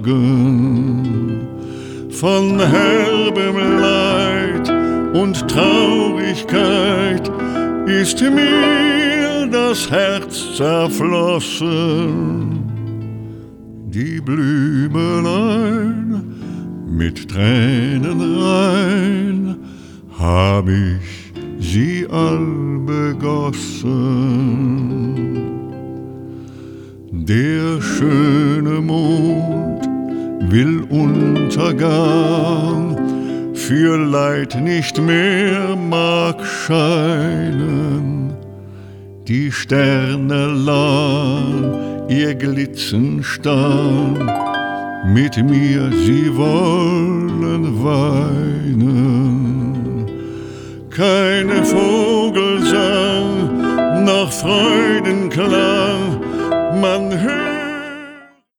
Sorgen, von herbem Leid und Traurigkeit ist mir das Herz zerflossen. Die Blümelein mit Tränen rein hab ich sie all begossen. Der schöne Mond will Untergang, für Leid nicht mehr mag scheinen. Die Sterne lahn ihr Glitzen starr, mit mir sie wollen weinen. Keine Vogelsang noch Freudenklang, man hört